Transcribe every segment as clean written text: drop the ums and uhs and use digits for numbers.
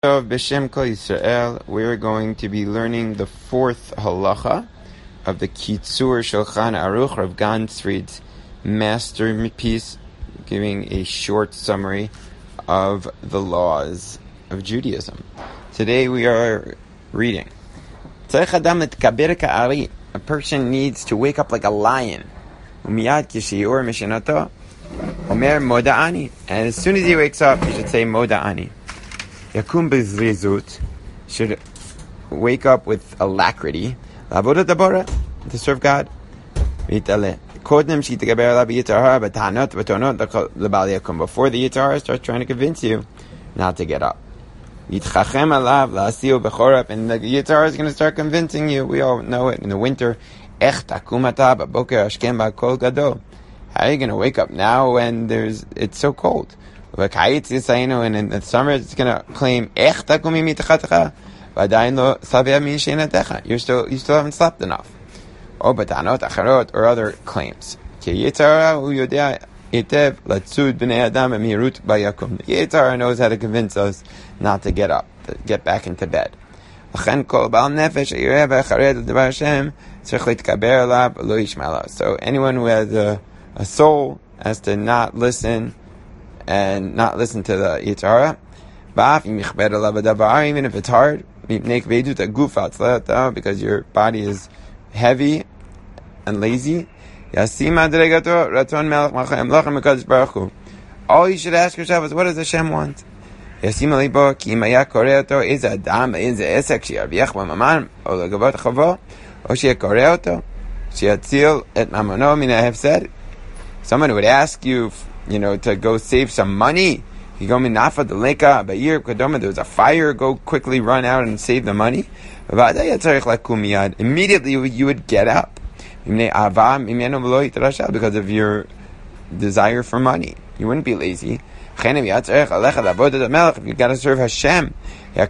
Of B'Shem Kol Yisrael, we're going to be learning the fourth halacha of the Kitzur Shulchan Aruch, Rav Ganzfried's masterpiece, giving a short summary of the laws of Judaism. Today we are reading. A person needs to wake up like a lion. And as soon as he wakes up, he should say Moda'ani. Yakum bezrizut, should wake up with alacrity, to serve God. Before the Yitzhar starts trying to convince you not to get up. And the Yitzhar is going to start convincing you. We all know it in the winter. How are you going to wake up now when it's so cold? And in the summer it's going to claim you still haven't slept enough. Or other claims. The Yitzhar knows how to convince us not to get up, to get back into bed. So anyone who has a soul has to not listen and not listen to the Yitzhara. Even if it's hard, because your body is heavy and lazy. All you should ask yourself is, what does Hashem want? Someone would ask you, to go save some money. You go minafa deleka ba'ir kodoma. There was a fire. Go quickly run out and save the money. Immediately you would get up because of your desire for money. You wouldn't be lazy. If you got to serve Hashem, you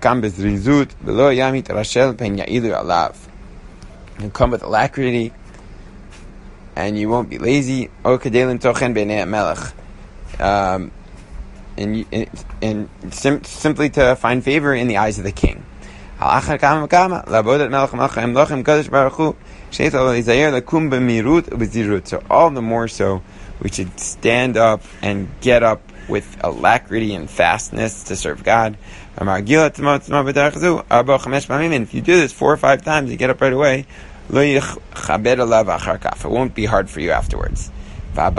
come with alacrity, and you won't be lazy. Simply to find favor in the eyes of the king. So all the more so, we should stand up and get up with alacrity and fastness to serve God. And if you do this 4 or 5 times, you get up right away. It won't be hard for you afterwards. And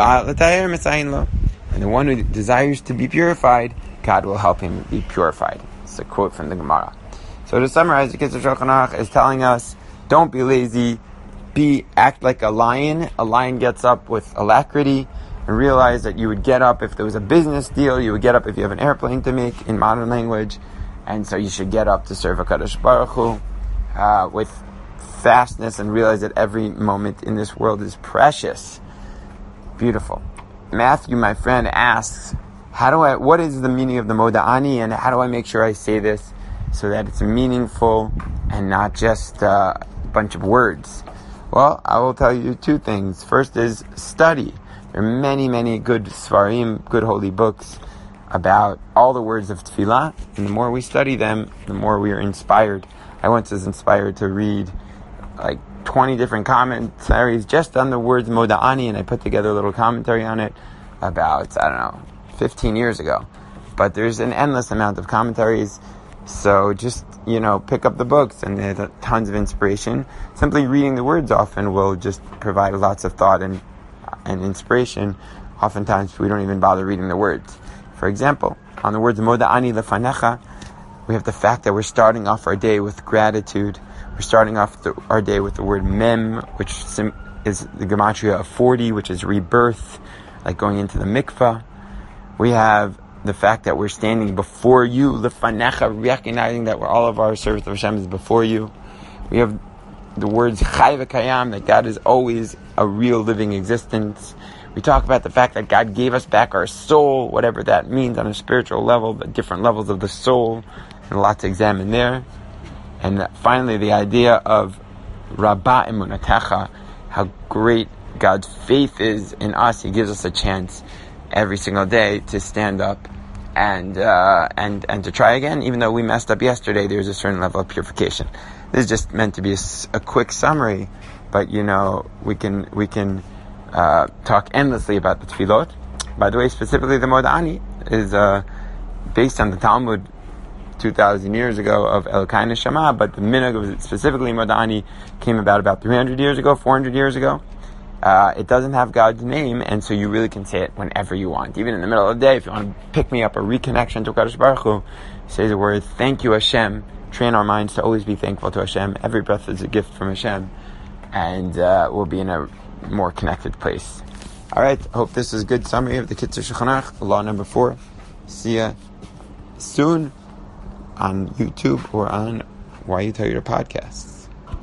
the one who desires to be purified, God will help him be purified. It's a quote from the Gemara. So to summarize, the Kitzur Shulchan Aruch is telling us, don't be lazy, act like a lion. A lion gets up with alacrity, and realize that you would get up if there was a business deal, you would get up if you have an airplane to make in modern language, and so you should get up to serve HaKadosh Baruch Hu with fastness, and realize that every moment in this world is precious. Beautiful. Matthew, my friend, asks, what is the meaning of the Moda'ani, and how do I make sure I say this so that it's meaningful and not just a bunch of words? Well, I will tell you 2 things. First is study. There are many, many good Svarim, good holy books about all the words of Tefillah, and the more we study them, the more we are inspired. I once was inspired to read 20 different commentaries just on the words Moda'ani, and I put together a little commentary on it about, 15 years ago. But there's an endless amount of commentaries, so just, pick up the books, and there's tons of inspiration. Simply reading the words often will just provide lots of thought and inspiration. Oftentimes we don't even bother reading the words. For example, on the words Moda'ani lefanecha, we have the fact that we're starting off our day with gratitude. We're starting off our day with the word Mem, which is the gematria of 40, which is rebirth, like going into the mikvah. We have the fact that we're standing before you, lefanecha, recognizing that all of our service of Hashem is before you. We have the words Chai v'Kayam, that God is always a real living existence. We talk about the fact that God gave us back our soul, whatever that means on a spiritual level, the different levels of the soul, and a lot to examine there. And finally, the idea of Rabbah Emunatecha, how great God's faith is in us. He gives us a chance every single day to stand up and to try again. Even though we messed up yesterday, there's a certain level of purification. This is just meant to be a quick summary, but we can talk endlessly about the tefillot. By the way, specifically the Modani is based on the Talmud 2,000 years ago of Elokai Neshama, but the minhag of specifically Modani came about 300 years ago, 400 years ago. It doesn't have God's name, and so you really can say it whenever you want. Even in the middle of the day, if you want to pick me up, a reconnection to Kadosh Baruch Hu, say the word, thank you Hashem. Train our minds to always be thankful to Hashem. Every breath is a gift from Hashem, and we'll be in a more connected place. Alright, hope this is a good summary of the Kitzur Shulchan Aruch, law number 4. See ya soon on YouTube or on Why You Tell Your Podcast.